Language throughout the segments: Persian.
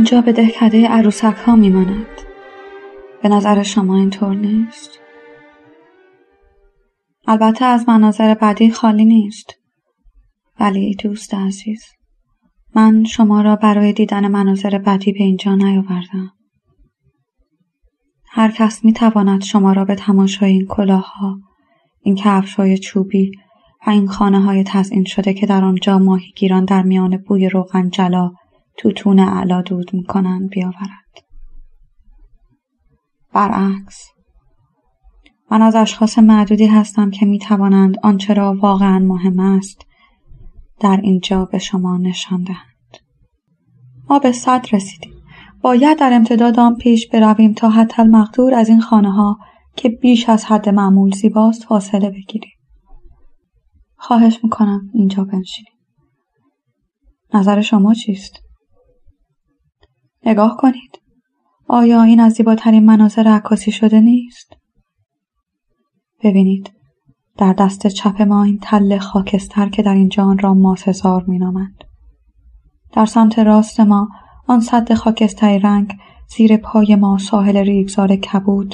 اینجا به دهکده عروسک ها میماند. به نظر شما اینطور نیست؟ البته از مناظر بدی خالی نیست. ولی دوست عزیز، من شما را برای دیدن مناظر بدی به اینجا نیاوردم. هر کس میتواند شما را به تماشای این کلاه‌ها، این کفش‌های چوبی و این خانه‌های تزئین شده که در آنجا ماهیگیران در میان بوی روغن جلا توتون اعلا دود می‌کنند بیاورد. برعکس، من از اشخاص معدودی هستم که میتوانند آنچه را واقعاً مهم است در اینجا به شما نشان دهند. ما به 100 رسیدیم. باید در امتداد آن پیش برویم تا حتی المقدور از این خانه‌ها که بیش از حد معمول زیباست فاصله بگیریم. خواهش میکنم اینجا بنشینید. نظر شما چیست؟ نگاه کنید. آیا این از زیباترین مناظر عکاسی شده نیست؟ ببینید، در دست چپ ما این تله خاکستر که در اینجا آن را ماسه‌زار می‌نامند. در سمت راست ما آن سد خاکستری رنگ، زیر پای ما ساحل ریگزار کبود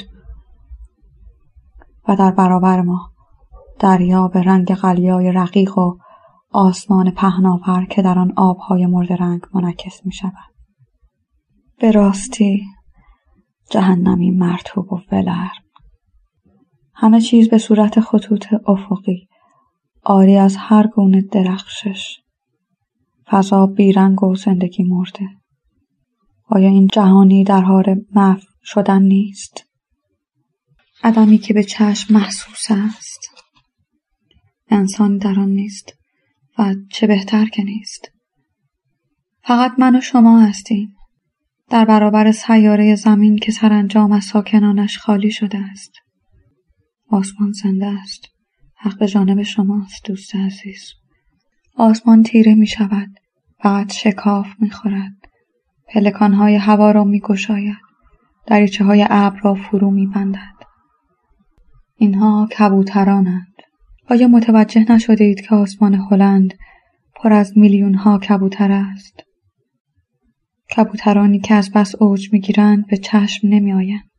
و در برابر ما دریا به رنگ قلیای رقیق و آسمان پهناور که در آن آبهای مورد رنگ منعکس می‌شود. به راستی جهنمی مرطوب و ولرم. همه چیز به صورت خطوط افقی، عاری از هر گونه درخشش. فضا بیرنگ و زندگی مرده. آیا این جهانی در حال محو شدن نیست؟ عدمی که به چشم محسوس است. انسانی در آن نیست و چه بهتر که نیست. فقط من و شما هستیم در برابر سیاره زمین که سرانجام از ساکنانش خالی شده است. آسمان زنده است. حق به جانب شماست دوست عزیز. آسمان تیره می شود. فقط شکاف می خورد. پلکانهای هوا را می گشاید. دریچه های ابر را فرو می بندد. اینها کبوترانند. آیا متوجه نشده اید که آسمان هلند پر از میلیون ها کبوتر است؟ کبوترانی که از بس اوج می گیرند به چشم نمی آیند.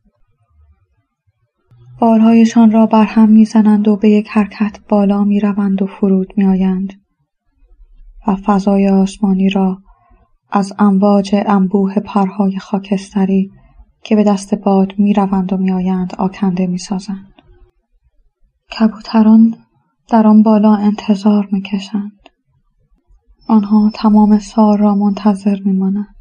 بالهایشان را برهم می زنند و به یک حرکت بالا می روند و فرود می آیند و فضای آسمانی را از امواج انبوه پرهای خاکستری که به دست باد می روند و می آیند آکنده می سازند. کبوتران در آن بالا انتظار می کشند. آنها تمام سال را منتظر می مانند.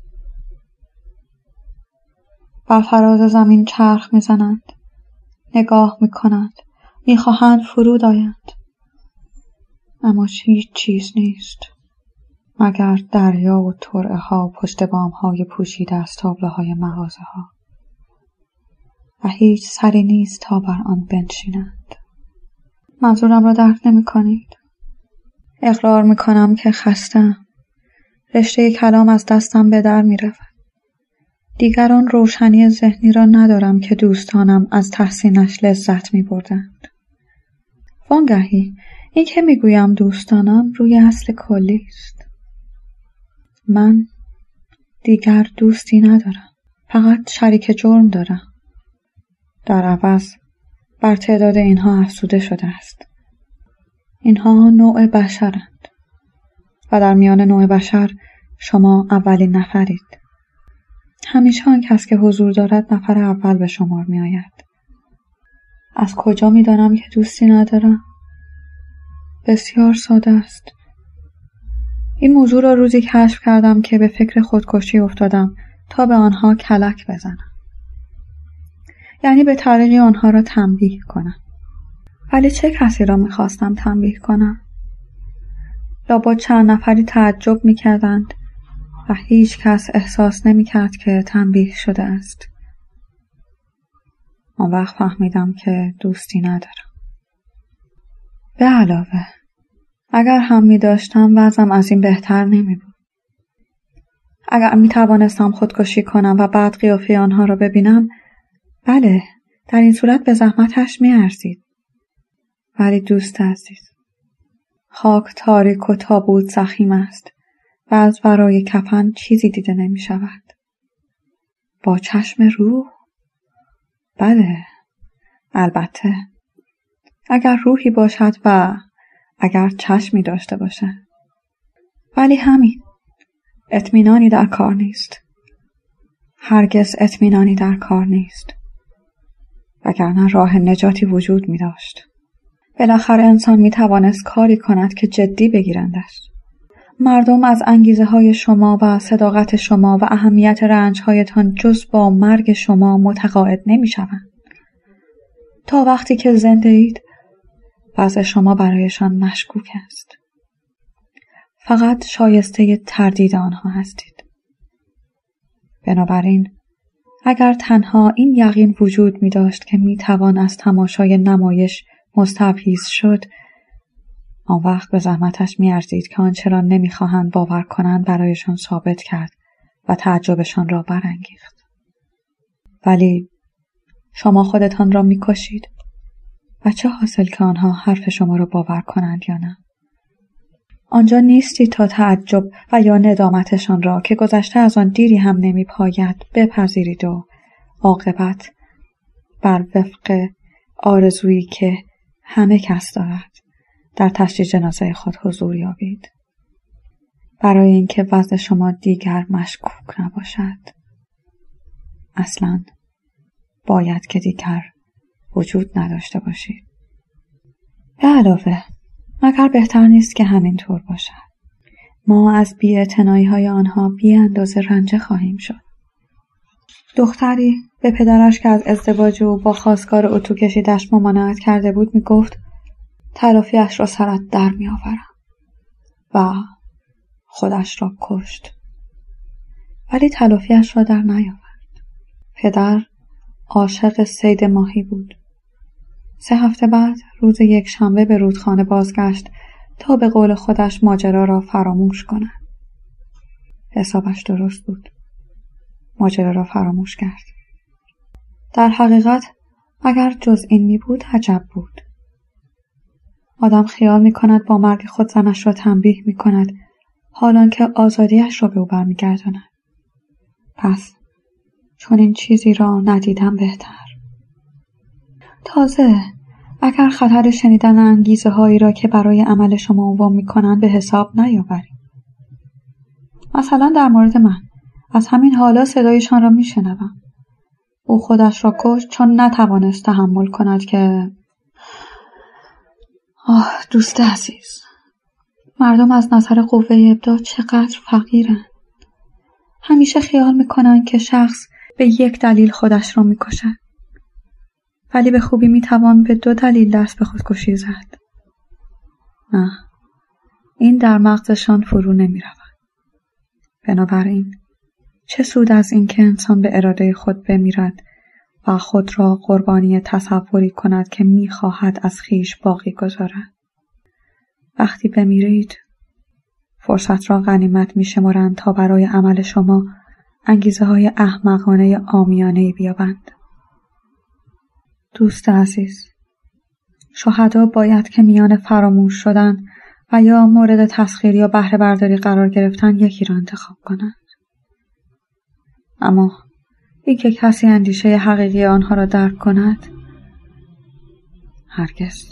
بر فراز زمین چرخ می زنند. نگاه می کنند. می خواهند فرود آیند. اما هیچ چیز نیست مگر دریا و ترعه ها و پشت بام های پوشیده از تابلوهای مغازه ها و هیچ سری نیست تا بر آن بنشینند. منظورم را درک نمی کنید؟ اقرار می کنم که خستم. رشته کلام از دستم به در می رود. دیگر آن روشنی ذهنی را ندارم که دوستانم از تحسینش لذت می بردند. وانگهی این که می گویم دوستانم روی اصل کلی است. من دیگر دوستی ندارم. فقط شریک جرم دارم. در عوض بر تعداد اینها افزوده شده است. اینها نوع بشرند و در میان نوع بشر شما اولین نفرید. همیشه آن کس که حضور دارد نفر اول به شمار می آید. از کجا می دانم که دوستی ندارم؟ بسیار ساده است. این موضوع را روزی کشف کردم که به فکر خودکشی افتادم تا به آنها کلک بزنم. یعنی به طریقی آنها را تنبیه کنم. ولی چه کسی را می خواستم تنبیه کنم؟ لابد چند نفری تعجب می کردند و هیچ کس احساس نمی کرد که تنبیه شده است. آن وقت فهمیدم که دوستی ندارم. به علاوه اگر هم می داشتم وضعم از این بهتر نمی بود. اگر می توانستم خودکشی کنم و بعد قیافه آنها را ببینم، بله، در این صورت به زحمتش می ارزید. ولی دوست عزیز، خاک تاریک و تابوت ضخیم است و از ورای کفن چیزی دیده نمی شود. با چشم روح؟ بله، البته. اگر روحی باشد و اگر چشمی داشته باشد. ولی همین، اطمینانی در کار نیست. هرگز اطمینانی در کار نیست. وگرنه راه نجاتی وجود می داشت. بالاخره انسان می توانست کاری کند که جدی بگیرندش. مردم از انگیزه های شما و صداقت شما و اهمیت رنج هایتان جز با مرگ شما متقاعد نمی شوند. تا وقتی که زنده اید، وضع شما برایشان مشکوک است. فقط شایسته تردید آنها هستید. بنابراین اگر تنها این یقین وجود می داشت که می توان از تماشای نمایش مستفیض شد، آن وقت به زحمتش می ارزید که آنچه را نمی خواهند باور کنند برایشان ثابت کرد و تعجبشان را برانگیخت. ولی شما خودتان را می کشید و چه حاصل که آنها حرف شما را باور کنند یا نه؟ آنجا نیستی تا تعجب و یا ندامتشان را که گذشته از آن دیری هم نمی پاید بپذیرید و عاقبت بر وفق آرزویی که همه کس دارد در تشییع جنازه خود حضور یابید. برای اینکه وضع شما دیگر مشکوک نباشد، اصلاً باید که دیگر وجود نداشته باشید. به علاوه، مگر بهتر نیست که همینطور باشد؟ ما از بی‌اعتنایی‌های آنها بی اندازه رنجه خواهیم شد. دختری به پدرش که از ازدواج او با خواستگار اتو کشیدش ممانعت کرده بود می گفت تلافیش را سرت در می آورم و خودش را کشت. ولی تلافیش را در نیاورد. پدر عاشق صید ماهی بود. 3 هفته بعد روز یکشنبه به رودخانه بازگشت تا به قول خودش ماجرا را فراموش کند. حسابش درست بود. ماجرا را فراموش کرد. در حقیقت اگر جز این می بود عجب بود. آدم خیال می کند با مرگ خود زنش را تنبیه می کند حالان که آزادیش را به او برمی گرداند. پس چون این چیزی را ندیدم بهتر. تازه اگر خطر شنیدن انگیزه هایی را که برای عمل شما عنوان می کنند به حساب نیاوریم. مثلا در مورد من، از همین حالا صدایشان را می شنوم. او خودش را کشت چون نتوانست تحمل کند که دوست عزیز، مردم از نظر قوه ابداع چقدر فقیرند. همیشه خیال می کنند که شخص به یک دلیل خودش را می کشد. ولی به خوبی می توان به 2 دلیل دست به خودکشی زد. نه، این در مغزشان فرو نمی رود. بنابراین چه سود از این که انسان به اراده خود بمیرد و خود را قربانی تصوری کند که می خواهد از خویش باقی گذارد. وقتی بمیرید، فرصت را غنیمت می شمارند تا برای عمل شما انگیزه های احمقانه عامیانه‌ای بیابند. دوست عزیز، شهدا باید که میان فراموش شدن و یا مورد تسخیر یا بهره برداری قرار گرفتن یکی را انتخاب کنند. اما این که کسی اندیشه حقیقی آنها را درک کند، هرگز.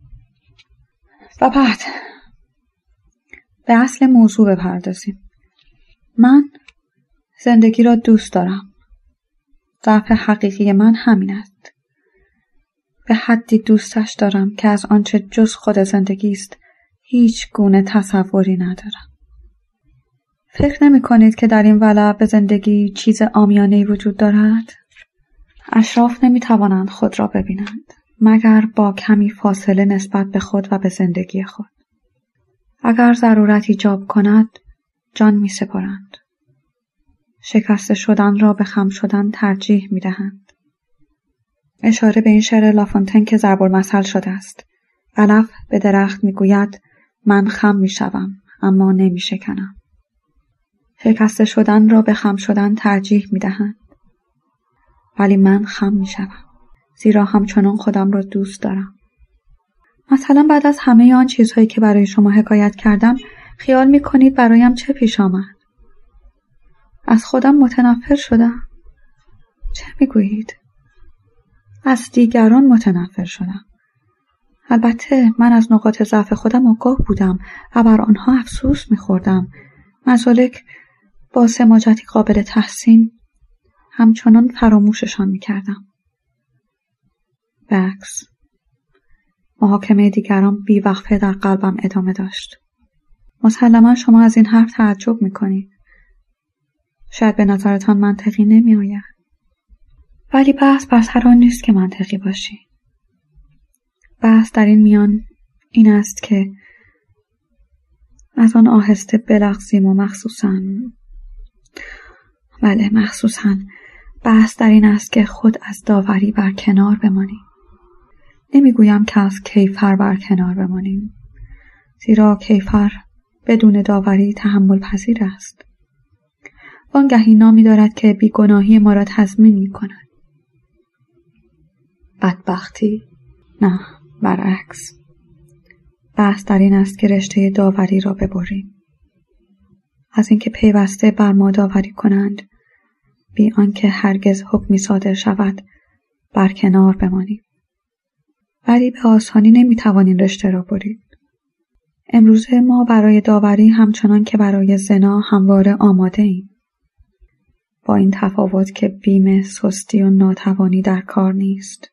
و بعد به اصل موضوع بپردازیم. من زندگی را دوست دارم. ضعف حقیقی من همین است. به حدی دوستش دارم که از آنچه جز خود زندگی است هیچ گونه تصوری ندارم. فکر نمی کنید که در این ولع به زندگی چیز عامیانه‌ای وجود دارد؟ اشراف نمی توانند خود را ببینند مگر با کمی فاصله نسبت به خود و به زندگی خود. اگر ضرورت ایجاب کند جان می سپارند. شکسته شدن را به خم شدن ترجیح می دهند. اشاره به این شعر لافونتن که ضرب المثل شده است. علف به درخت می گوید من خم می شوم اما نمی شکنم. شکسته شدن را به خم شدن ترجیح می دهند. ولی من خم می شوم. زیرا همچنان خودم را دوست دارم. مثلا بعد از همه آن چیزهایی که برای شما حکایت کردم خیال می کنید برایم چه پیش آمد؟ از خودم متنفر شدم. چه میگویید؟ از دیگران متنفر شدم. البته من از نقاط ضعف خودم آگاه بودم و بر آنها افسوس می‌خوردم. مزالک با سماجتی قابل تحسین همچنان فراموششان می‌کردم. برعکس، محاکمه دیگران بی‌وقفه در قلبم ادامه داشت. مسلماً شما از این حرف تعجب می‌کنید. شاید به نظرتان منطقی نمی‌آید. ولی بحث بر سر آن نیست که منطقی باشی. بحث در این میان این است که از آن آهسته بلغزیم و مخصوصاً بحث در این است که خود از داوری بر کنار بمانیم. نمیگویم که از کیفر بر کنار بمانیم، زیرا کیفر بدون داوری تحمل پذیر است. وانگهی نامی دارد که بیگناهی ما را تضمین می کند. بدبختی؟ نه، برعکس. بحث در این است که رشته داوری را ببریم. از اینکه پیوسته بر ما داوری کنند، بی آنکه هرگز حکمی صادر شود، بر کنار بمانیم. ولی به آسانی نمیتوانیم رشته را برید. امروزه ما برای داوری همچنان که برای زنا همواره آماده ایم. با این تفاوت که بیم سستی و ناتوانی در کار نیست.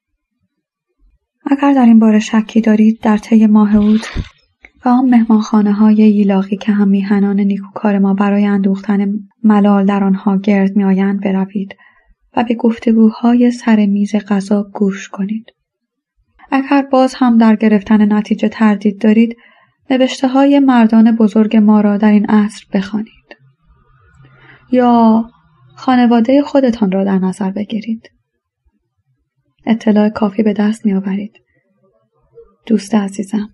اگر در این باره شکی دارید، در طی ماه اوت و آن مهمانخانه‌های ییلاقی که هم میهنان نیکوکار ما برای اندوختن ملال در آنها گرد میآیند بروید و به گفتگوهای سر میز غذا گوش کنید. اگر باز هم در گرفتن نتیجه تردید دارید، نوشته‌های مردان بزرگ ما را در این عصر بخوانید. یا خانواده خودتان را در نظر بگیرید. اطلاع کافی به دست می‌آورید. دوست عزیزم،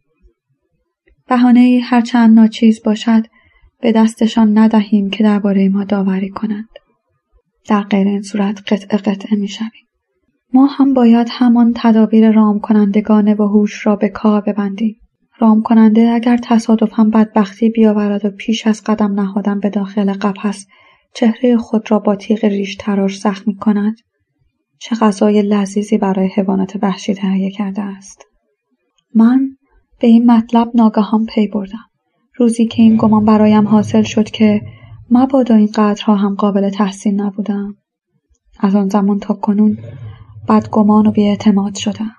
بهانه‌ای هرچند ناچیز باشد به دستشان ندهیم که درباره ما داوری کنند. در غیر این صورت قطعه می‌شویم. ما هم باید همان تدابیر رام کنندگان و هوش را به کار ببندیم. رام کننده اگر تصادفاً بدبختی بیاورد و پیش از قدم نهادن به داخل قفس چهره خود را با تیغ ریش تراش زخمی کند، چه غذای لذیذی برای حیوانات وحشی تهیه کرده است. من به این مطلب ناگهان پی بردم. روزی که این گمان برایم حاصل شد که مبادا این قدرها هم قابل تحسین نبودم. از آن زمان تا کنون بدگمان و بی‌اعتماد شدم.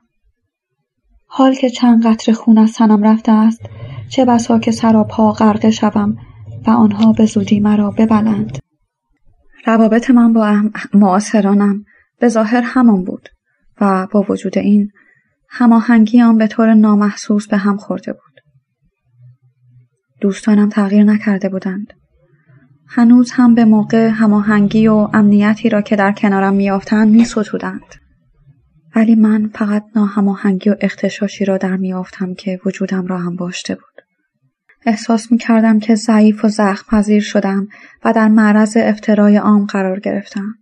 حال که چند قطره خون از تنم رفته است، چه بسا که سراپا غرقه شوم و آنها به زودی مرا ببلند. روابط من با معاصرانم به ظاهر همان بود و با وجود این هماهنگی آن به طور نامحسوس به هم خورده بود. دوستانم تغییر نکرده بودند. هنوز هم به موقع هماهنگی و امنیتی را که در کنارم می‌یافتند می‌ستودند. ولی من فقط ناهماهنگی و اغتشاشی را در می‌یافتم که وجودم را هم باشته بود. احساس می‌کردم که ضعیف و زخم‌پذیر شدم و در معرض افترای عام قرار گرفتم.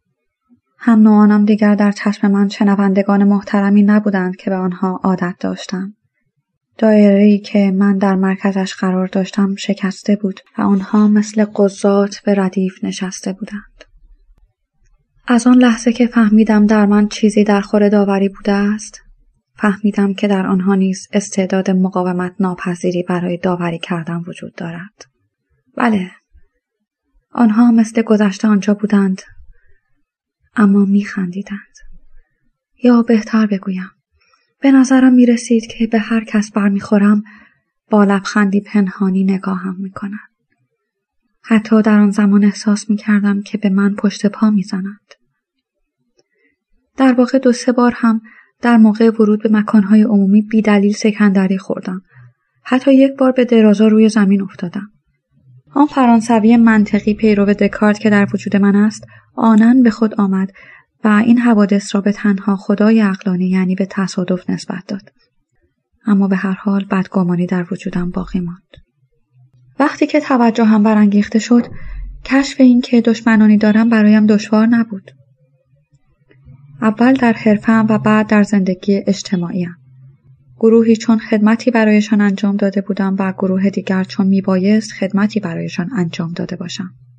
هم نوعانم دیگر در چشم من شنوندگان محترمی نبودند که به آنها عادت داشتم. دایره‌ای که من در مرکزش قرار داشتم شکسته بود و آنها مثل قضات به ردیف نشسته بودند. از آن لحظه که فهمیدم در من چیزی در خور داوری بوده است، فهمیدم که در آنها نیز استعداد مقاومت ناپذیری برای داوری کردن وجود دارد. بله، آنها مثل گذشته آنجا بودند، اما می‌خندیدند. یا بهتر بگویم، به نظرم می‌رسید که به هر کس برمیخورم با لبخندی پنهانی نگاهم می‌کنند. حتی در آن زمان احساس می‌کردم که به من پشت پا می‌زنند. در واقع 2-3 بار هم در موقع ورود به مکانهای عمومی بی دلیل سکندری خوردم. حتی 1 بار به درازا روی زمین افتادم. آن فرانسوی منطقی پیرو دکارت که در وجود من است، آنن به خود آمد و این حوادث را به تنها خدای عقلانی یعنی به تصادف نسبت داد. اما به هر حال بدگمانی در وجودم باقی ماند. وقتی که توجهم برانگیخته شد، کشف این که دشمنانی دارم برایم دشوار نبود. اول در حرفه‌ام و بعد در زندگی اجتماعیم. گروهی چون خدمتی برایشان انجام داده بودم و گروه دیگر چون میبایست خدمتی برایشان انجام داده باشم.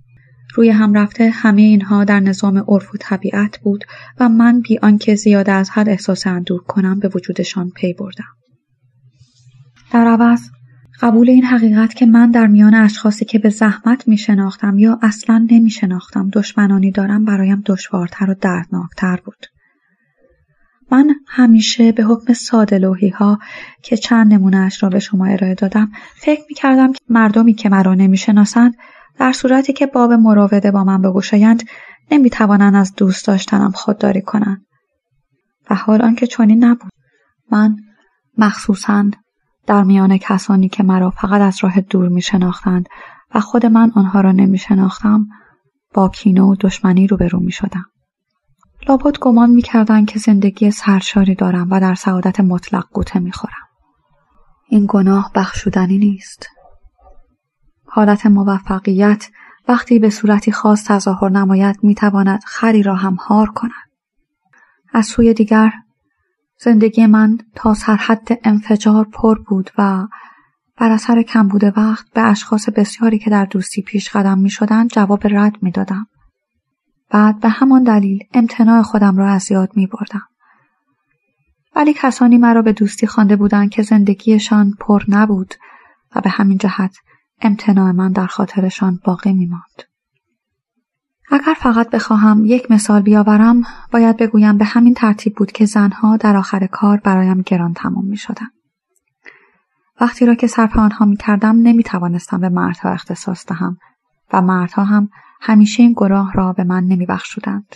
روی هم رفته همه اینها در نظام عرف و طبیعت بود و من بی آنکه زیاده از حد احساس اندوه کنم به وجودشان پی بردم. در عوض قبول این حقیقت که من در میان اشخاصی که به زحمت می شناختم یا اصلاً نمی شناختم دشمنانی دارم برایم دشوارتر و دردناکتر بود. من همیشه به حکم ساده‌لوحی ها که چند نمونه‌اش را به شما ارائه دادم فکر می کردم که مردمی که مرا نمی شناسند در صورتی که باب مراوده با من بگشایند نمی توانند از دوست داشتنم خودداری کنند. و حال آنکه چنین نبود. من مخصوصاً در میان کسانی که مرا فقط از راه دور می شناختند و خود من آنها را نمی شناختم با کینه و دشمنی روبرو می شدم. لابد گمان می کردند که زندگی سرشاری دارم و در سعادت مطلق غوطه می خورم. این گناه بخشودنی نیست. حالت موفقیت وقتی به صورتی خاص تظاهر نماید می تواند خری را هم هار کند. از سوی دیگر زندگی من تا سرحد انفجار پر بود و بر اثر کمبود وقت به اشخاص بسیاری که در دوستی پیش قدم می شدند جواب رد می دادم. بعد به همان دلیل امتناع خودم را از یاد می بردم. ولی کسانی مرا به دوستی خوانده بودند که زندگیشان پر نبود و به همین جهت امتناع من در خاطرشان باقی می ماند. اگر فقط بخواهم یک مثال بیاورم باید بگویم به همین ترتیب بود که زنها در آخر کار برایم گران تمام می شدن. وقتی را که صرف آنها می کردم نمی توانستم به مردها اختصاص دهم و مردها هم همیشه این گناه را به من نمی بخشودند.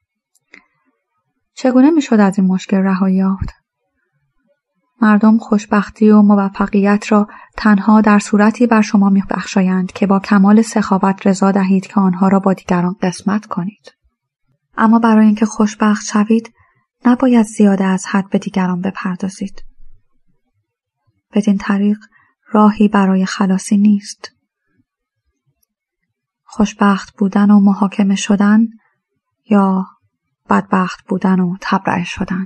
چگونه می شد از این مشکل رهایی یافت؟ مردم خوشبختی و موفقیت را تنها در صورتی بر شما می بخشایند که با کمال سخاوت رضا دهید که آنها را با دیگران قسمت کنید. اما برای اینکه خوشبخت شوید نباید زیاده از حد به دیگران بپردازید. بدین طریق راهی برای خلاصی نیست. خوشبخت بودن و محاکمه شدن یا بدبخت بودن و تبرئه شدن.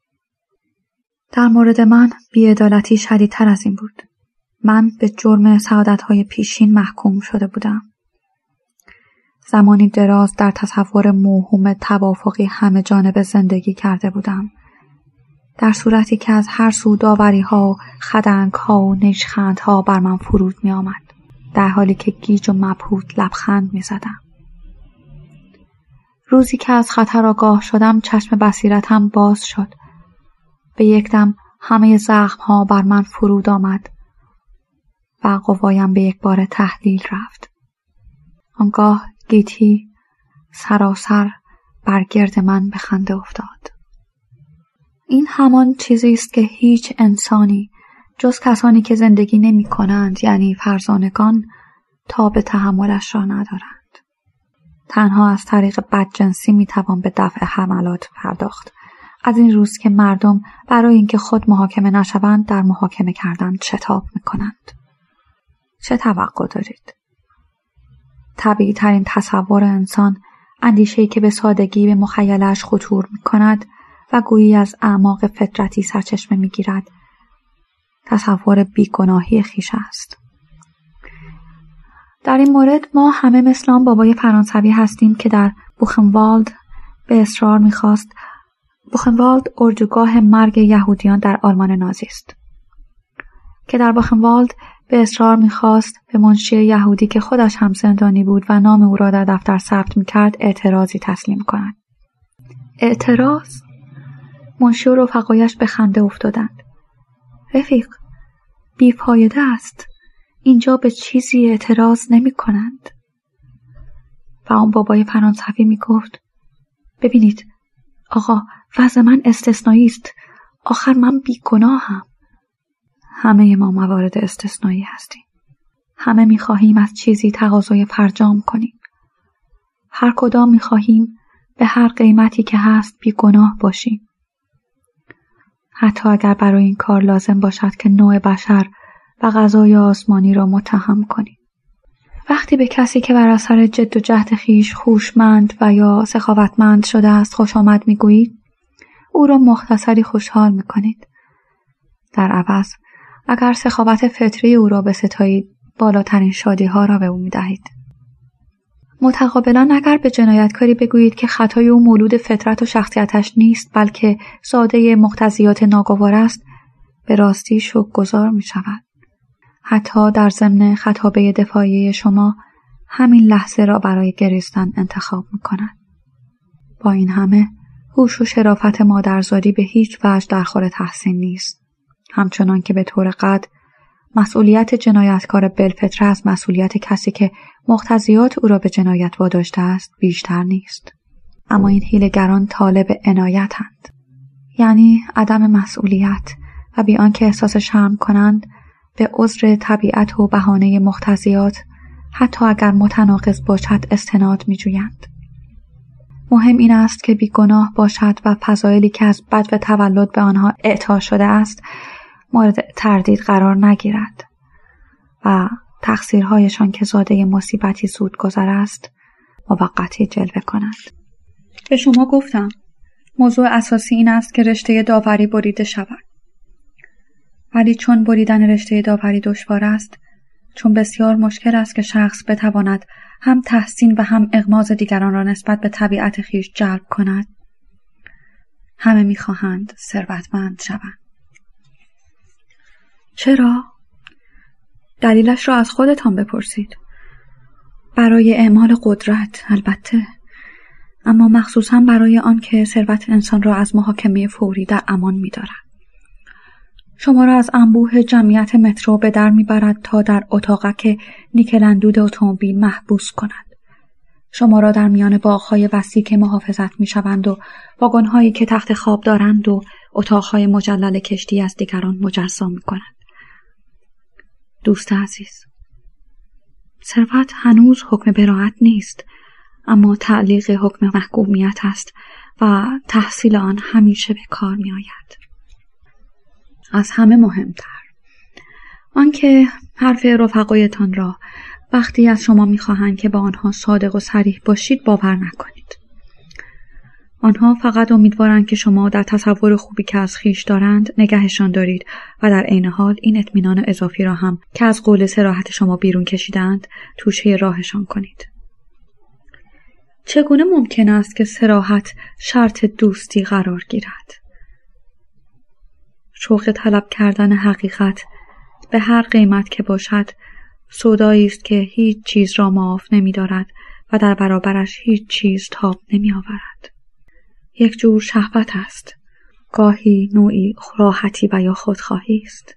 در مورد من بی‌عدالتی شدیدتر از این بود. من به جرم سعادت‌های پیشین محکوم شده بودم. زمانی دراز در تصور موهوم توافقی همه جانبه زندگی کرده بودم. در صورتی که از هر سو داوری‌ها و خدنگ‌ها و نیشخندها بر من فرود می آمد. در حالی که گیج و مبهوت لبخند می زدم. روزی که از خطر آگاه شدم چشم بصیرتم باز شد. به یک دم همه زخم‌ها بر من فرود آمد و قوایم به یک بار تحلیل رفت. آنگاه گیتی سراسر بر گرد من به خنده افتاد. این همان چیزی است که هیچ انسانی جز کسانی که زندگی نمی کنند یعنی فرزانگان تا به تحملش را ندارند. تنها از طریق بدجنسی می توان به دفع حملات پرداخت. از این روز که مردم برای اینکه خود محاکمه نشوند در محاکمه کردن شتاب می کنند. چه توقع دارید؟ طبیعی ترین تصور انسان اندیشه‌ای که به سادگی به مخیله‌اش خطور می کند و گویی از اعماق فطرتی سرچشمه می گیرد. تصور بیگناهی خویش است. در این مورد ما همه مثل آن بابای فرانسوی هستیم که در بوخنوالد به اصرار می‌خواست. بوخنوالد اردوگاه مرگ یهودیان در آلمان نازی است. که در بوخنوالد به اصرار می‌خواست به منشی یهودی که خودش هم زندانی بود و نام او را در دفتر ثبت می‌کرد اعتراضی تسلیم کند. اعتراض؟ منشی و رفقایش به خنده افتادند. رفیق، بیفایده است. اینجا به چیزی اعتراض نمی کنند. و آن بابای فرانسوی می گفت ببینید آقا، وضع من استثنایی است. آخر من بیگناهم. همه ما موارد استثنایی هستیم. همه می خواهیم از چیزی تقاضای فرجام کنیم. هر کدام می خواهیم به هر قیمتی که هست بیگناه باشیم. حتی اگر برای این کار لازم باشد که نوع بشر و قضای آسمانی را متهم کنیم. وقتی به کسی که بر اثر جد و جهد خویش هوشمند و یا سخاوتمند شده است خوش آمد میگویید، او را مختصری خوشحال میکنید. در عوض اگر سخاوت فطری او را بستایید، بالاترین شادی ها را به او میدهید. متقابلا اگر به جنایتکاری بگویید که خطای او مولود فطرت و شخصیتش نیست بلکه ساده مقتضیات ناگوار است، به راستی شکرگزار می شود. حتی در ضمن خطابه دفاعی شما همین لحظه را برای گریستن انتخاب می کند. با این همه هوش و شرافت مادرزادی به هیچ وجه در خور تحسین نیست. همچنان که به طور قطع مسئولیت جنایتکار بالفطره از مسئولیت کسی که مقتضیات او را به جنایت واداشته است بیشتر نیست. اما این حیله‌گران طالب عنایت‌اند، یعنی عدم مسئولیت، و بی آنکه احساس شرم کنند به عذر طبیعت و بهانه مقتضیات حتی اگر متناقض باشد استناد می‌جویند. مهم این است که بیگناه باشد و فضایلی که از بدو تولد به آنها اعطا شده است مورد تردید قرار نگیرد و تقصیرهایشان که زاده مصیبتی زودگذر است موقتی جلوه کند. به شما گفتم موضوع اساسی این است که رشته داوری بریده شود. ولی چون بریدن رشته داوری دشوار است، چون بسیار مشکل است که شخص بتواند هم تحسین و هم اغماض دیگران را نسبت به طبیعت خویش جلب کند، همه می‌خواهند ثروتمند شوند. چرا؟ دلیلش را از خودتان بپرسید. برای اعمال قدرت البته، اما مخصوصاً برای آن که ثروت انسان را از محاکمه فوری در امان می‌دارد. شما را از انبوه جمعیت مترو به در می‌برد تا در اتاقک نیکلاندود اتومبیل محبوس کند. شما را در میان باغ‌های وسیع که محافظت می‌شوند و واگن‌هایی که تخت خواب دارند و اتاق‌های مجلل کشتی از دیگران مجزا می‌کند. دوست عزیز، ثروت هنوز حکم براءت نیست، اما تعلیق حکم محکومیت است و تحصیل آن همیشه به کار می آید. از همه مهمتر آنکه حرف رفقایتان را وقتی از شما می خواهند که با آنها صادق و صریح باشید باور نکنید. آنها فقط امیدوارند که شما در تصور خوبی که از خویش دارند نگهشان دارید و در عین حال این اطمینان اضافی را هم که از قول صراحت شما بیرون کشیدند توشه راهشان کنید. چگونه ممکن است که صراحت شرط دوستی قرار گیرد؟ شوق طلب کردن حقیقت به هر قیمت که باشد سودایی است که هیچ چیز را معاف نمی دارد و در برابرش هیچ چیز تاب نمی آورد. یک جور شهوت است، گاهی نوعی راحتی و یا خودخواهی است.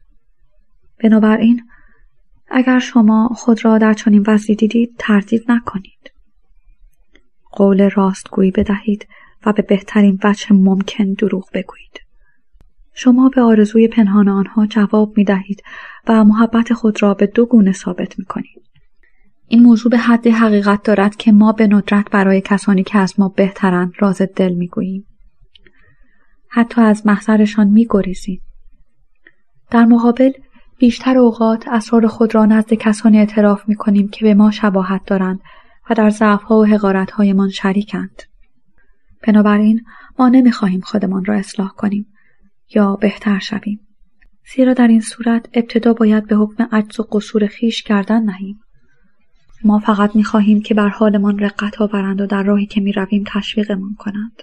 بنابراین اگر شما خود را در چنین وضعی دیدید تردید نکنید. قول راستگویی بدهید و به بهترین وجه ممکن دروغ بگویید. شما به آرزوی پنهان آنها جواب می دهید و محبت خود را به دو گونه ثابت می کنید. این موضوع به حد حقیقت دارد که ما به ندرت برای کسانی که از ما بهترند راز دل می گوییم. حتی از محضرشان می گریزیم. در مقابل بیشتر اوقات اسرار خود را نزد کسانی اعتراف می کنیم که به ما شباهت دارند و در ضعف‌ها و حقارت‌هایمان شریکند. بنابراین ما نمی خواهیم خودمان را اصلاح کنیم یا بهتر شویم. زیرا در این صورت ابتدا باید به حکم عجز و قصور خویش گردن نهیم. ما فقط می خواهیم که بر حالمان رقت آورند و در راهی که می رویم تشویقمان کنند.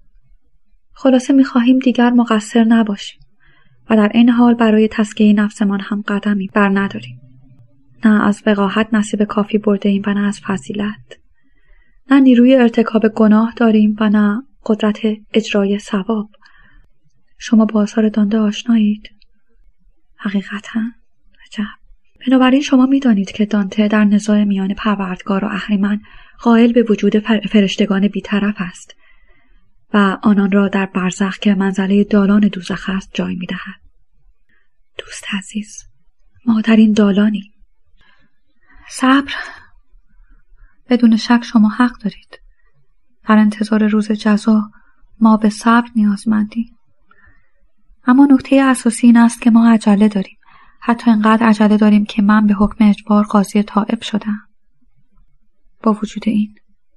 خلاصه می خواهیم دیگر مقصر نباشیم و در این حال برای تزکیه نفسمان هم قدمی بر نداریم. نه از وقاحت نصیب کافی برده ایم و نه از فضیلت. نه نیروی ارتکاب گناه داریم و نه قدرت اجرای ثواب. شما با آثار دانده آشنایید؟ حقیقتاً؟ عجب. بنابراین شما می دانید که دانته در نزاع میان پروردگار و اهریمن قائل به وجود فرشتگان بی‌طرف است و آنان را در برزخ که منزله دالان دوزخ است جای می دهد. دوست عزیز، ما در این دالانی. صبر. بدون شک شما حق دارید. در انتظار روز جزا ما به صبر نیازمندیم. اما نکته اساسی این است که ما عجله داریم. حتی انقدر عجله داریم که من به حکم اجبار قاضی تائب شدم. با وجود این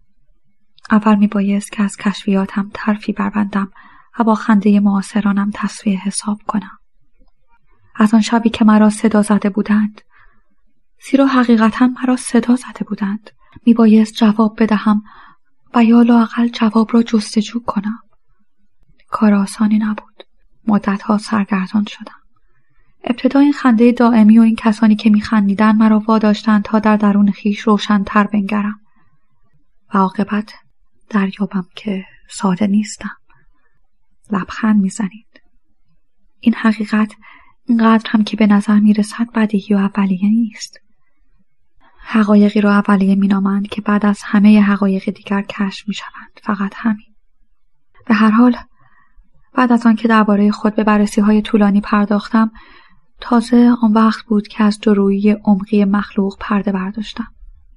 اول می بایست که از کشفیاتم طرفی بربندم و با خنده معاصرانم تصفیه حساب کنم. از آن شبی که مرا صدا زده بودند، زیرا حقیقتا مرا صدا زده بودند میبایست جواب بدهم و یا لااقل جواب را جستجو کنم. کار آسانی نبود. مدتها سرگردان شدم. ابتدا این خنده دائمی و این کسانی که میخندیدن مرا واداشتند تا در درون خویش روشن‌تر بنگرم و عاقبت دریابم که ساده نیستم. لبخند میزنید. این حقیقت اینقدر هم که به نظر میرسد بدیهی و اولیه نیست. حقایقی را اولیه مینامند که بعد از همه حقایق دیگر کشف میشوند. فقط همین. به هر حال بعد از آن که درباره خود به بررسی‌های طولانی پرداختم، تازه آن وقت بود که از دورویی عمقی مخلوق پرده برداشتم.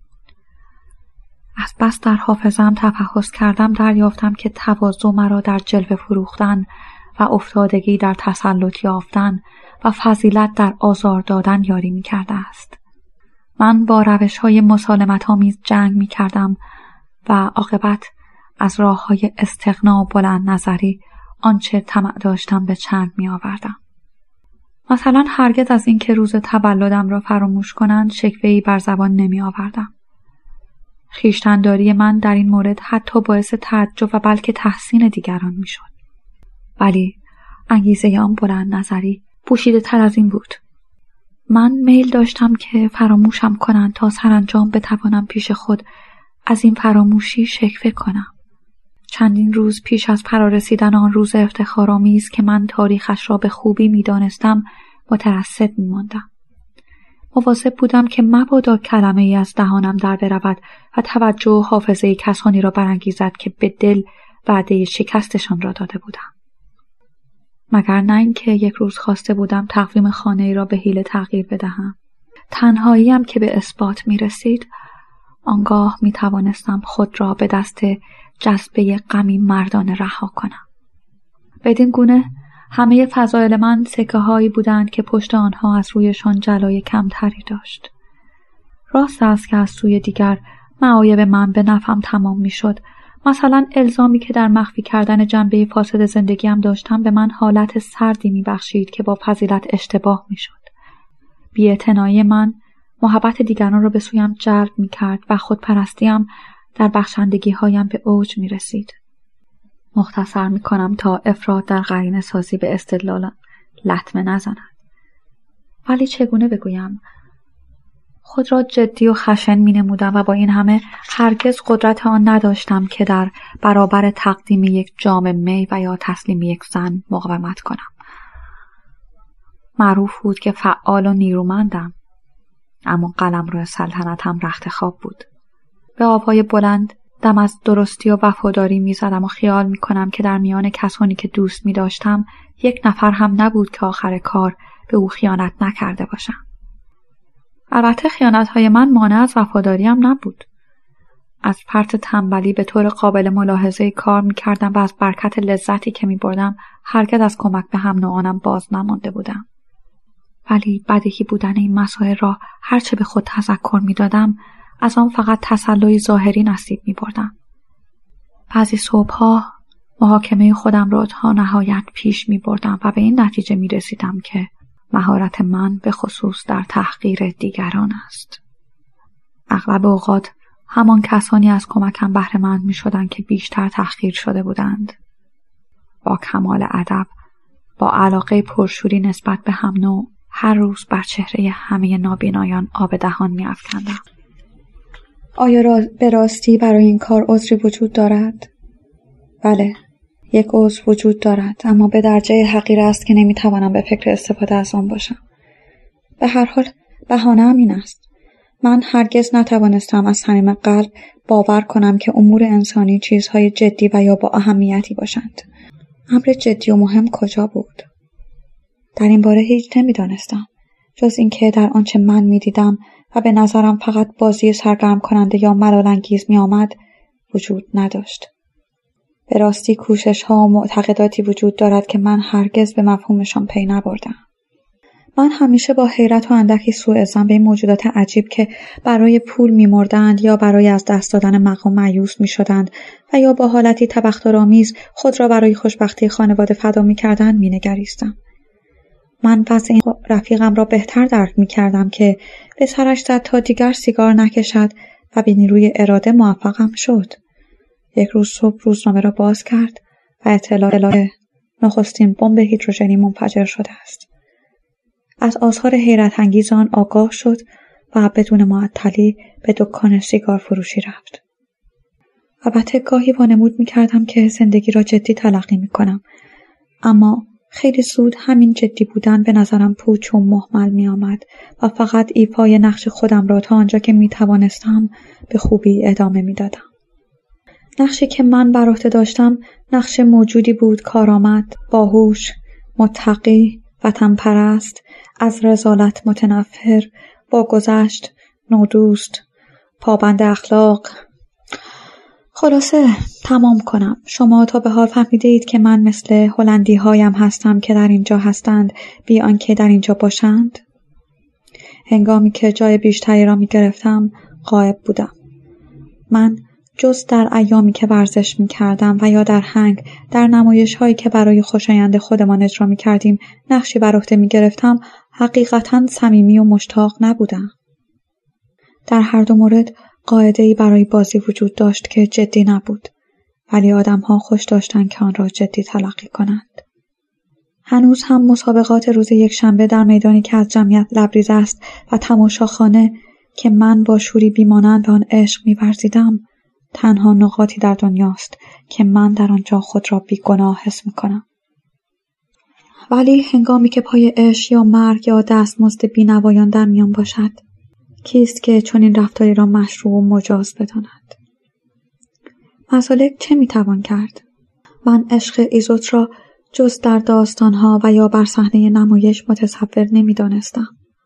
از بس در حافظه‌ام تفحص کردم دریافتم که تواضع مرا در جلوه فروختن و افتادگی در تسلط یافتن و فضیلت در آزار دادن یاری می کرده است. من با روش‌های مسالمت‌آمیز جنگ می کردم و عاقبت از راه‌های استغنا و بلند نظری آنچه طمع داشتم به چنگ می آوردم. مثلا هرگز از اینکه روز تولدم را فراموش کنند شکوه‌ای بر زبان نمی آوردم. خویشتن‌داری من در این مورد حتی باعث تعجب و بلکه تحسین دیگران می شد. ولی انگیزه آن بلند نظری پوشیده تر از این بود. من میل داشتم که فراموشم کنند تا سرانجام بتوانم پیش خود از این فراموشی شکوه کنم. چندین روز پیش از فرارسیدن آن روز افتخارآمیز که من تاریخش را به خوبی می‌دانستم مترصد می‌ماندم. مواظب بودم که مبادا کلمه ای از دهانم در برود و توجه و حافظه کسانی را برانگیزد که به دل وعده شکستشان را داده بودم. مگر نه اینکه یک روز خواسته بودم تقویم خانه‌ای را به حیله تغییر بدهم. تنهاییم که به اثبات می‌رسید، آنگاه می‌توانستم خود را به دست جذبه غمی مردانه رها کنم. بدین گونه همه فضایل من سکه هایی بودند که پشت آنها از رویشان جلای کمتری داشت. راست است که از سوی دیگر معایب من به نفعم تمام می شد. مثلا الزامی که در مخفی کردن جنبه فاسد زندگیم داشتم به من حالت سردی می بخشید که با فضیلت اشتباه می شد. بی‌اعتنایی من محبت دیگران را به سویم جلب می کرد و خودپرستیم در بخشندگی هایم به اوج می رسید. مختصر می کنم تا افراط در قرینه سازی به استدلال لطمه نزند. ولی چگونه بگویم؟ خود را جدی و خشن می نمودم و با این همه هرگز قدرت آن نداشتم که در برابر تقدیم یک جام می و یا تسلیم یک زن مقاومت کنم. معروف بود که فعال و نیرومندم، اما قلمرو سلطنتم رخت خواب بود. به آوای بلند دم از درستی و وفاداری می زدم و خیال می کنم که در میان کسانی که دوست می داشتم یک نفر هم نبود که آخر کار به او خیانت نکرده باشم. البته خیانت‌های من مانع از وفاداریم نبود. از فرط تنبلی به طور قابل ملاحظه کار می کردم و از برکت لذتی که می بردم هرگز از کمک به هم نوعانم باز نمانده بودم. ولی بدیهی بودن این مسائل را هرچه به خود تذکر می دادم از آن فقط تسلای ظاهری نصیب می بردم. بعضی صبحها محاکمه خودم را تا نهایت پیش می بردم و به این نتیجه می رسیدم که مهارت من به خصوص در تحقیر دیگران است. اغلب اوقات همان کسانی از کمکم بهره مند می شدند که بیشتر تحقیر شده بودند. با کمال ادب، با علاقه پرشوری نسبت به هم نوع، هر روز بر چهره همه نابینایان آب دهان می افکندم. آیا به راستی برای این کار عذری وجود دارد؟ بله، یک عذر وجود دارد، اما به درجه حقیر است که نمیتوانم به فکر استفاده از آن باشم. به هر حال بهانه‌ام این است: من هرگز نتوانستم از صمیم قلب باور کنم که امور انسانی چیزهای جدی و یا با اهمیتی باشند. امر جدی و مهم کجا بود؟ در این باره هیچ نمیدانستم، جز اینکه در آنچه من میدیدم و به نظرم فقط بازی سرگرم کننده یا ملال انگیز می آمد وجود نداشت. به راستی کوشش ها و معتقداتی وجود دارد که من هرگز به مفهومشان پی نبردم. من همیشه با حیرت و اندکی سوءظن به این موجودات عجیب که برای پول می مردند یا برای از دست دادن مقام مایوس می شدند و یا با حالتی تبخترآمیز خود را برای خوشبختی خانواده فدا می کردند می نگریستم. من وضع این رفیقم را بهتر درک می کردم که به سرش زد تا دیگر سیگار نکشد و به نیروی اراده موفقم شد. یک روز صبح روزنامه را باز کرد و اطلاع نخستین بمب هیدروژنی منفجر شده است. از آثار حیرت انگیز آن آگاه شد و بدون معطلی به دکان سیگار فروشی رفت. البته گاهی وانمود می‌کردم که زندگی را جدی تلقی می‌کنم، اما خیلی زود همین جدی بودن به نظرم پوچ و مهمل می‌آمد و فقط ایفای نقش خودم را تا آنجا که می‌توانستم به خوبی ادامه می‌دادم. نقشی که من بر عهده داشتم نقش موجودی بود کارآمد، باهوش، متقی، وطن پرست، از رذالت متنفر، با گذشت، نودوست، پابند اخلاق. خلاصه تمام کنم. شما تا به حال فهمیده اید که من مثل هلندی هایم هستم که در اینجا هستند بی آنکه در اینجا باشند. هنگامی که جای بیشتری را می گرفتم غایب بودم. من جز در ایامی که ورزش می کردم و یا در هنگ در نمایش هایی که برای خوشایند خودمان اجرا می کردیم نقشی بر عهده می گرفتم، حقیقتاً صمیمی و مشتاق نبودم. در هر دو مورد قاعده‌ای برای بازی وجود داشت که جدی نبود، ولی آدم‌ها خوش داشتند که آن را جدی تلقی کنند. هنوز هم مسابقات روز یکشنبه در میدانی که از جمعیت لبریز است و تماشاخانه که من با شوری بیمانند به آن عشق می‌ورزیدم، تنها نقاطی در دنیاست که من در آنجا خود را بی‌گناه حس می‌کنم. ولی هنگامی که پای عشق یا مرگ یا دستمزد بی‌نوایان در میان باشد، کیست که چنین رفتاری را مشروع و مجاز بداند؟ مسالک چه میتوان کرد؟ من عشق ایزوت را جز در داستانها و یا بر صحنه نمایش متصور نمیدانستم.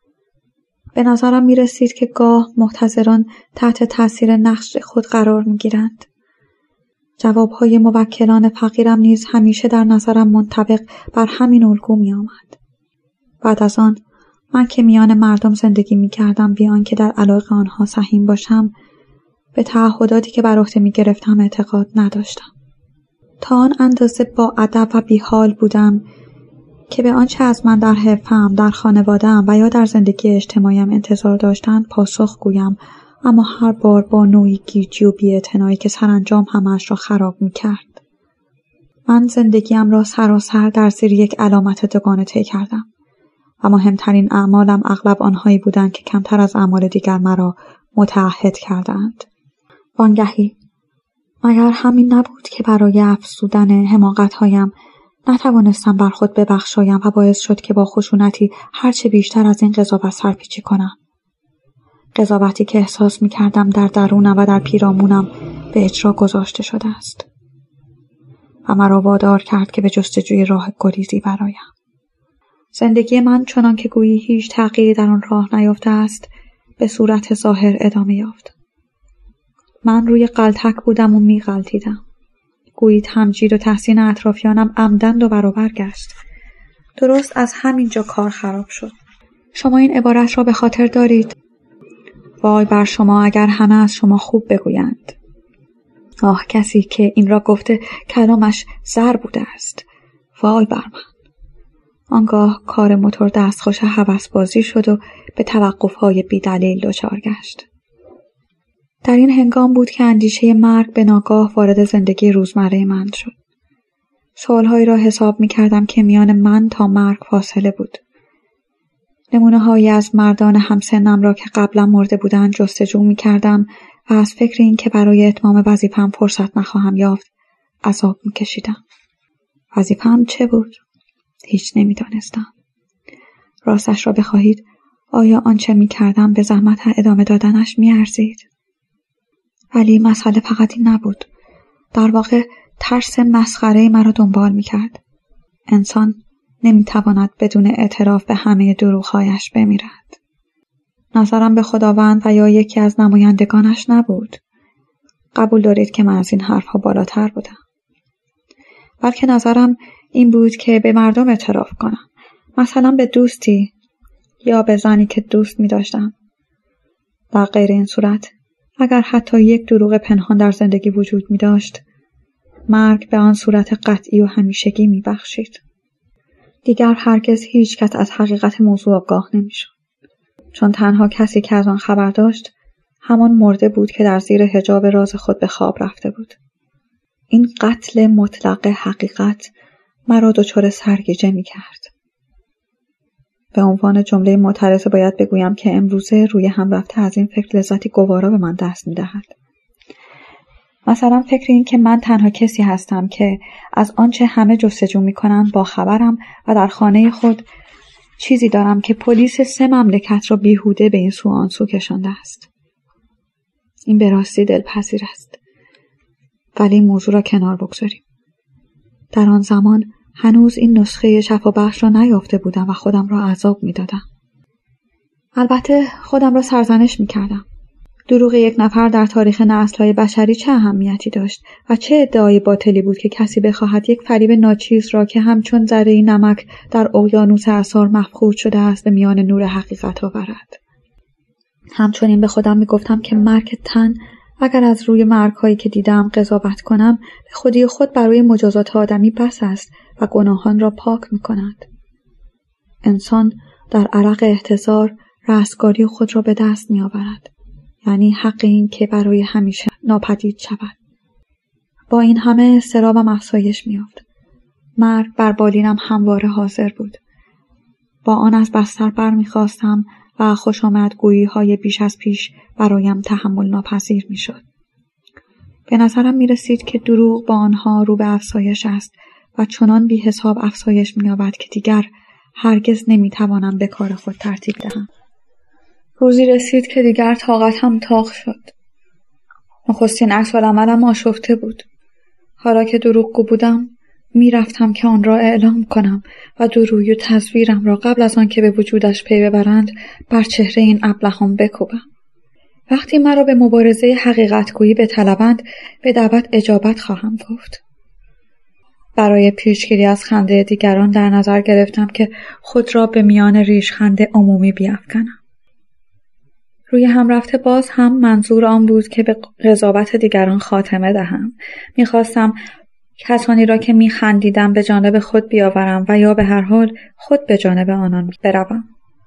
به نظرم میرسید که گاه محتضران تحت تاثیر نقش خود قرار میگیرند. جوابهای موکلان فقیرم نیز همیشه در نظرم منطبق بر همین الگو میآمد. بعد از آن من که میان مردم زندگی می‌کردم بی آنکه در علاقه آنها سهیم باشم، به تعهداتی که بر عهده می‌گرفتم اعتقاد نداشتم. تا آن اندازه با ادب و بیحال بودم که به آنچه از من در حرفم، در خانواده‌ام و یا در زندگی اجتماعیم انتظار داشتند پاسخ گویم، اما هر بار با نوعی گیجی و بی‌اعتنایی که سرانجام همه‌اش را خراب می‌کرد. من زندگیم را سراسر در زیر یک علامت دوگانه طی کردم. و مهمترین اعمالم اغلب آنهایی بودند که کمتر از اعمال دیگر مرا متعهد کردند. وانگهی مگر همین نبود که برای افزودن حماقت‌هایم نتوانستم بر خود ببخشایم و باعث شد که با خشونتی هرچه بیشتر از این قضاوت سرپیچی کنم. قضاوتی که احساس می‌کردم در درونم و در پیرامونم به اجرا گذاشته شده است و مرا وادار کرد که به جستجوی راه گریزی برایم. زندگی من چنان که گویی هیچ تغییری در آن راه نیافته است به صورت ظاهر ادامه یافت. من روی غلطک بودم و می‌غلطیدم. گویی تمجید و تحسین اطرافیانم عمدن و برابر گشت. درست از همین جا کار خراب شد. شما این عبارت را به خاطر دارید؟ وای بر شما اگر همه از شما خوب بگویند. آه، کسی که این را گفته کلامش زر بوده است. وای بر من. آنگاه کار موتور دستخوش هوسبازی شد و به توقف‌های بی‌دلیل دچار گشت. در این هنگام بود که اندیشه مرگ به ناگاه وارد زندگی روزمره من شد. سوالهایی را حساب می‌کردم که میان من تا مرگ فاصله بود. نمونه‌هایی از مردان همسنم را که قبلا مرده بودند جستجو می‌کردم و از فکر این که برای اتمام وظیفه‌ام فرصت نخواهم یافت عذاب می‌کشیدم. وظیفه‌ام چه بود؟ هیچ نمی‌دانستم. راستش را بخواهید، آیا آنچه می‌کردم به زحمت ادامه دادنش می‌ارزید؟ ولی مسئله فقط این نبود. در واقع ترس مسخره مرا دنبال می‌کرد. انسان نمی‌تواند بدون اعتراف به همه دروغ‌هایش بمیرد. نظرم به خداوند و یا یکی از نمایندگانش نبود. قبول دارید که من از این حرف‌ها بالاتر بودم. بلکه نظرم این بود که به مردم اعتراف کنم. مثلا به دوستی یا به زنی که دوست می‌داشتم. در غیر این صورت اگر حتی یک دروغ پنهان در زندگی وجود می‌داشت، مرگ به آن صورت قطعی و همیشگی می‌بخشید. دیگر هرگز هیچ کس از حقیقت موضوع آگاه نمی‌شد. چون تنها کسی که از آن خبر داشت همان مرده بود که در زیر حجاب راز خود به خواب رفته بود. این قتل مطلق حقیقت مرا دچار سرگیجه می کرد. به عنوان جمله معترضه باید بگویم که امروزه روی هم رفته از این فکر لذتی گوارا به من دست می دهد. مثلا فکر این که من تنها کسی هستم که از آنچه همه جستجو می کنند با خبرم و در خانه خود چیزی دارم که پلیس 3 مملکت را بیهوده به این سو آن سو کشانده است. این به راستی دلپذیر است. ولی این موضوع را کنار بگذاریم. در آن زمان هنوز این نسخه شفابخش را نیافته بودم و خودم را عذاب می دادم. البته خودم را سرزنش می کردم. دروغ یک نفر در تاریخ نسل‌های بشری چه اهمیتی داشت و چه ادعای باطلی بود که کسی بخواهد یک فریب ناچیز را که همچون ذره نمک در اقیانوس اسرار مفقود شده است به میان نور حقیقت آورد. همچنین به خودم می گفتم که مرگ تن اگر از روی مرگ‌هایی که دیدم قضاوت کنم به خودی خود برای مجازات آدمی بس است و گناهان را پاک می کند. انسان در عرق احتضار رستگاری خود را به دست می آورد. یعنی حق این که برای همیشه ناپدید شود. با این همه اضطرابم افزایش می‌یافت. مرگ بر بالینم همواره حاضر بود. با آن از بستر برمی‌خاستم و خوشامدگویی‌های بیش از پیش برایم تحمل ناپذیر می‌شد. به نظرم می‌رسید که دروغ با آنها رو به افزایش است و چنان بی حساب افزایش می‌یابد که دیگر هرگز نمی‌توانم به کار خود ترتیب دهم. روزی رسید که دیگر طاقتم تاق شد. نخستین عکس‌العملم آشفته بود. حالا که دروغگو بودم میرفتم که آن را اعلام کنم و دورویی و تصویرم را قبل از آن که به وجودش پی ببرند بر چهره این ابلهان بکوبم. وقتی مرا به مبارزه حقیقتگویی بطلبند به دعوت اجابت خواهم گفت. برای پیشگیری از خنده دیگران در نظر گرفتم که خود را به میان ریشخند عمومی بیفکنم. روی هم رفته باز هم منظور آن بود که به قضاوت دیگران خاتمه دهم. می‌خواستم کسانی را که می‌خندیدم به جانب خود بیاورم و یا به هر حال خود به جانب آنان بروم.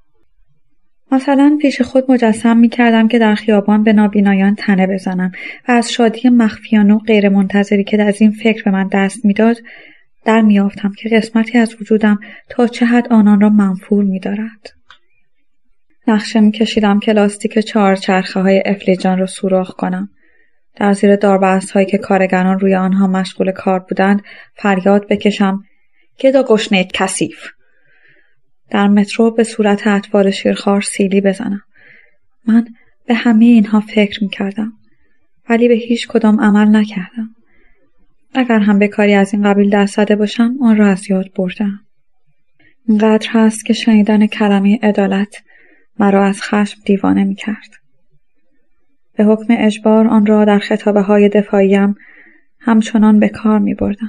مثلا پیش خود مجسم می‌کردم که در خیابان به نابینایان تنه بزنم و از شادی مخفیانه و غیر منتظری که از این فکر به من دست می‌داد در می‌یافتم که قسمتی از وجودم تا چه حد آنان را منفور می‌دارد. نقشه می‌کشیدم که لاستیک 4 چرخه‌های افلیجان را سوراخ کنم. در زیر داربست‌هایی که کارگران روی آنها مشغول کار بودند فریاد بکشم گدا گشنه کثیف. در مترو به صورت اطفال شیرخوار سیلی بزنم. من به همه اینها فکر می‌کردم ولی به هیچ کدام عمل نکردم. اگر هم به کاری از این قبیل دست زده باشم آن را از یاد بردم. اینقدر هست که شنیدن کلمه عدالت مرا از خشم دیوانه می کرد. به حکم اجبار آن را در خطابه‌های دفاعیم همچنان به کار می بردم.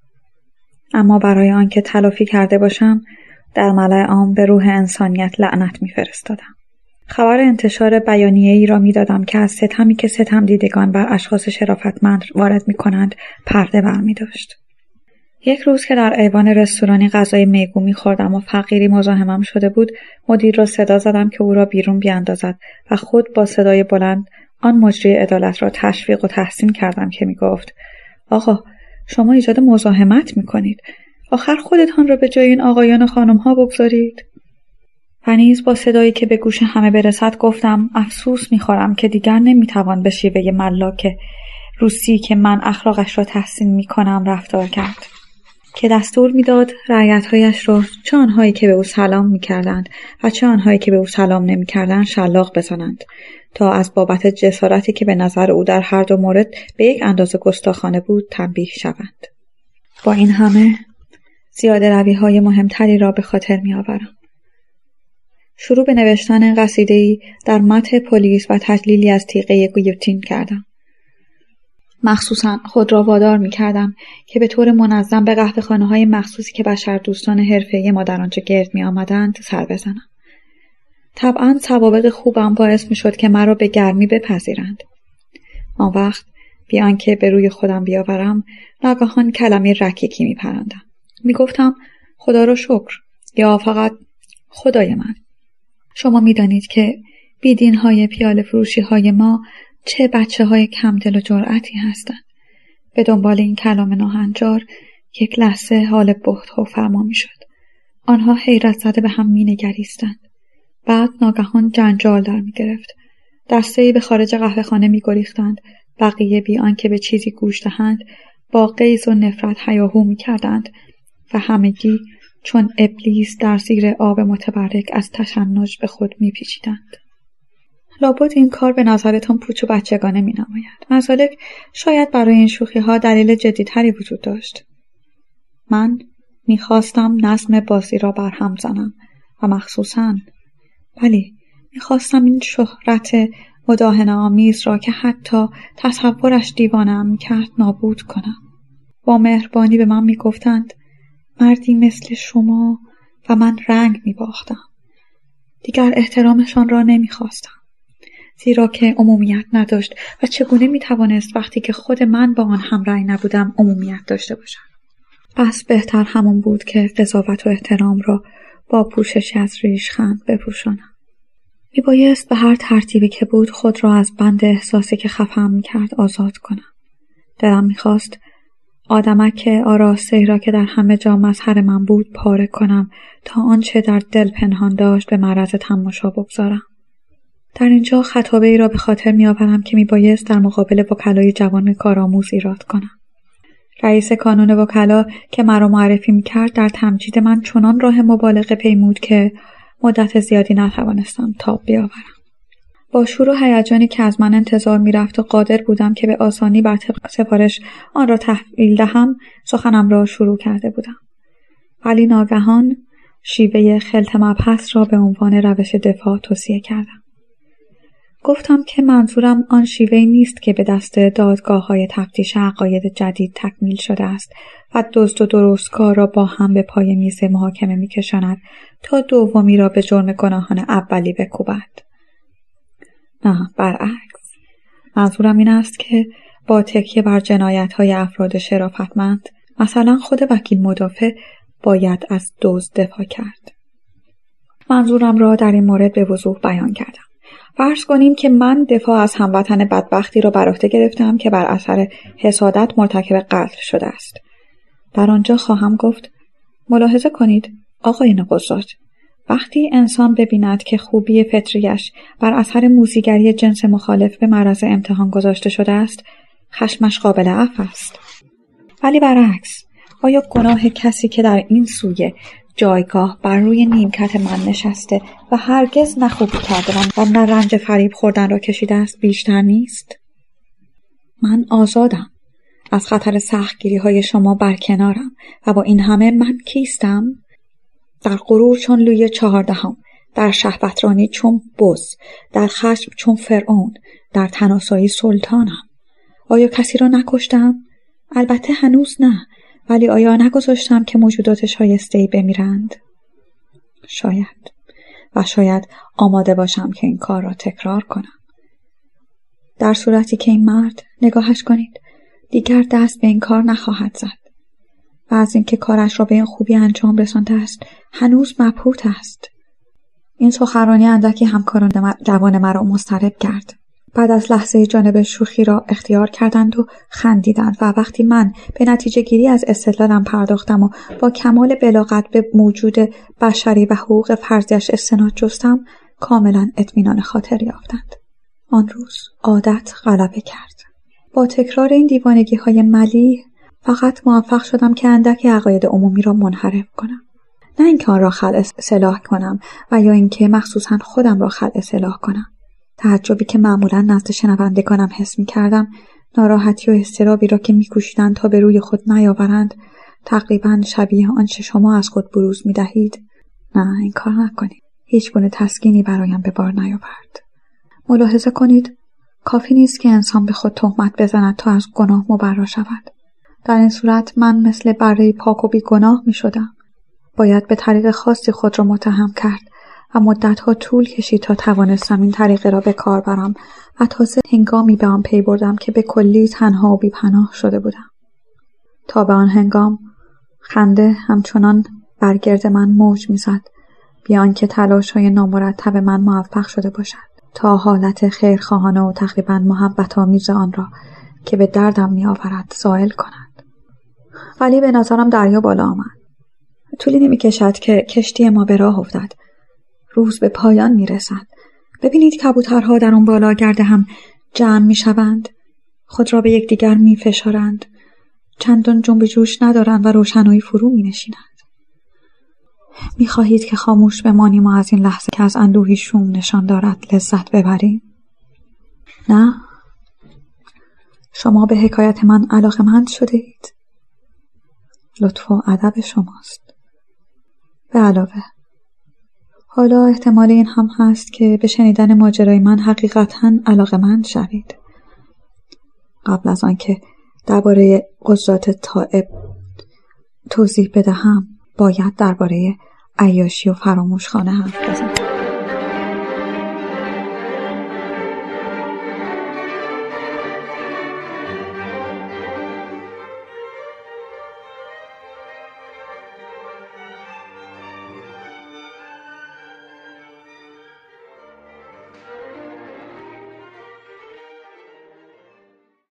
اما برای آنکه تلافی کرده باشم در ملأ عام به روح انسانیت لعنت می فرستادم. خبر انتشار بیانیه‌ای را می دادم که از ستمی که ستم دیدگان بر اشخاص شرافتمند وارد می کنند پرده بر می داشت. یک روز که در ایوان رستورانی غذای میگو می‌خوردم و فقیری مزاحمم شده بود، مدیر را صدا زدم که او را بیرون بیاندازد و خود با صدای بلند آن مجری عدالت را تشویق و تحسین کردم که می‌گفت: آقا، شما ایجاد مزاحمت می‌کنید. آخر خودتان را به جای این آقایان و خانم‌ها بگذارید. و نیز با صدایی که به گوش همه برسد گفتم: افسوس می‌خورم که دیگر نمی‌توان به شیوه ملاک روسی که من اخلاقش را تحسین می‌کنم رفتار کرد. که دستور میداد رعیت‌هایش را چه آنهایی که به او سلام می‌کردند و چه آنهایی که به او سلام نمی‌کردند شلاق بزنند تا از بابت جسارتی که به نظر او در هر دو مورد به یک اندازه گستاخانه بود تنبیه شوند. با این همه زیاده روی‌های مهمتری را به خاطر می‌آورم. شروع به نوشتن قصیده‌ای در مدح پلیس و تجلیلی از تیغه گیوتین کردم. مخصوصاً خود را وادار می‌کردم که به طور منظم به قهوه‌خانه‌های مخصوصی که بشردوستان حرفه‌ای ما در آنجا گرد می‌آمدند سر بزنم. طبعاً سوابق خوبم باعث می‌شد که مرا به گرمی بپذیرند. آن وقت بی آنکه به روی خودم بیاورم ناگهان کلمه رکیکی می‌پراندم. می‌گفتم خدا را شکر یا فقط خدای من. شما می‌دانید که بیدین‌های پیاله فروشی‌های ما چه بچه‌های کم دل و جرأتی هستند. به دنبال این کلام ناهنجار یک لحظه حال بهت و فرما می‌شد. آنها حیرت زده به هم می‌نگریستند. بعد ناگهان جنجال در می‌گرفت. دسته‌ای به خارج قهوه‌خانه می‌گریختند. بقیه بی آنکه به چیزی گوش دهند با غیظ و نفرت هیاهو می‌کردند و همگی چون ابلیس در زیر آب متبرک از تشنج به خود می‌پیچیدند. لابد این کار به نظرتان پوچ و بچگانه می‌نماید. مزالک شاید برای این شوخی‌ها دلیل جدی‌تری وجود داشت. من می‌خواستم نظم بازی را برهم زنم و مخصوصاً می‌خواستم این شهرت مداهنه‌آمیز را که حتی تصورش دیوانه‌ام می‌کرد نابود کنم. با مهربانی به من می‌گفتند مردی مثل شما و من رنگ می‌باختم. دیگر احترامشان را نمی‌خواستم. زیرا که عمومیت نداشت و چگونه می‌توانست وقتی که خود من با آن همرأی نبودم عمومیت داشته باشد. پس بهتر همون بود که قضاوت و احترام را با پوششی از ریشخند بپوشانم. میبایست به هر ترتیبی که بود خود را از بند احساسی که خفم میکرد آزاد کنم. دلم میخواست آدمک آراسته‌ای را که در همه جا مظهر من بود پاره کنم تا آنچه در دل پنهان داشت به معرض تماشا بگذارم. در اینجا خطابه‌ای را به خاطر میآورم که میبایست در مقابل وکلای جوان کارآموز ایراد کنم. رئیس کانون وکلا که مرا معرفی میکرد در تمجید من چنان راه مبالغه پیمود که مدت زیادی نتوانستم تاب بیاورم. با شور و هیجانی که از من انتظار میرفت و قادر بودم که به آسانی بر طبق سفارش آن را تحویل دهم سخنم را شروع کرده بودم. ولی ناگهان شیوه خلط مبحث را به عنوان روش دفاع توصیه کردم. گفتم که منظورم آن شیوه نیست که به دست دادگاه‌های تفتیش عقاید جدید تکمیل شده است و دزد و درستکار را با هم به پای میز محاکمه می‌کشاند تا دومی را به جرم گناهان اولی بکوبد. نه، برعکس. منظورم این است که با تکیه بر جنایت‌های افراد شرافتمند، مثلا خود وکیل مدافع، باید از دزد دفاع کرد. منظورم را در این مورد به وضوح بیان کردم. فرض کنیم که من دفاع از هموطن بدبختی را بر عهده گرفتم که بر اثر حسادت مرتکب قتل شده است. در آنجا خواهم گفت ملاحظه کنید آقایان قضات، وقتی انسان ببیند که خوبی فطریش بر اثر موذیگری جنس مخالف به معرض امتحان گذاشته شده است، خشمش قابل عفو است. ولی برعکس، آیا گناه کسی که در این سوی جایگاه بر روی نیمکت من نشسته و هرگز نه خوبی کرده و نه رنج فریب خوردن را کشیده است بیشتر نیست؟ من آزادم. از خطر سختگیری های شما برکنارم و با این همه من کیستم؟ در غرور چون لویی 14، در شهوترانی چون بز، در خشم چون فرعون، در تناسایی سلطانم. آیا کسی را نکشتم؟ البته هنوز نه، ولی آیا نگذاشتم که موجودات شایسته‌ای بمیرند؟ شاید. و شاید آماده باشم که این کار را تکرار کنم. در صورتی که این مرد، نگاهش کنید، دیگر دست به این کار نخواهد زد. و از اینکه کارش را به این خوبی انجام رسانده است، هنوز مبهوت است. این سخنرانی اندکی همکاران جوان مرا مضطرب کرد. بعد از لحظه جانب شوخی را اختیار کردند و خندیدند و وقتی من به نتیجه گیری از استدلالم پرداختم و با کمال بلاغت به موجود بشری و حقوق فرضیش استناد جستم، کاملا اطمینان خاطر یافتند. آن روز عادت غلبه کرد. با تکرار این دیوانگی‌های ملیح فقط موفق شدم که اندکی عقاید عمومی را منحرف کنم. نه اینکه آن را خلع اصلاح کنم و یا اینکه مخصوصا خودم را خلع اصلاح کنم. تعجبی که معمولا نزد شنوندگانم حس می‌کردم، ناراحتی و اضطرابی را که می‌کوشیدند تا به روی خود نیاورند، تقریباً شبیه آنچه شما از خود بروز می‌دهید. نه، این کار نکنید. هیچ گونه تسکینی برایم به بار نیاورد. ملاحظه کنید، کافی نیست که انسان به خود تهمت بزند تا از گناه مبرا شود. در این صورت من مثل بره پاک و بی‌گناه می‌شدم. باید به طریق خاصی خود را متهم کرد و مدت‌ها طول کشید تا توانستم این طریقه را به کار برم و تازه هنگامی به آن پی بردم که به کلی تنها و بی‌پناه شده بودم. تا به آن هنگام خنده همچنان برگرد من موج می‌زد، بی آنکه تلاش‌های نامرتب من موفق شده باشد. تا حالت خیرخواهانه و تقریباً محبت آمیز آن را که به دردم می آورد زائل کند. ولی به نظرم دریا بالا آمد. طولی نمی کشد که کشتی ما به راه افتد. روز به پایان می رسد. ببینید کبوترها در آن بالا گرد هم جمع می شوند. خود را به یکدیگر می فشارند. چندان جنب جوش ندارند و روشنایی فرو می نشینند. می خواهید که خاموش بمانیم و از این لحظه که از اندوهی شوم نشان دارد لذت ببریم؟ نه؟ شما به حکایت من علاقه‌مند شده اید؟ لطف و ادب شماست. به علاوه حالا احتمال این هم هست که به شنیدن ماجرای من حقیقتاً علاقه‌مند شوید. قبل از آن که درباره قضات تائب توضیح بدهم باید درباره عیاشی و فراموشخانه حرف بزنم.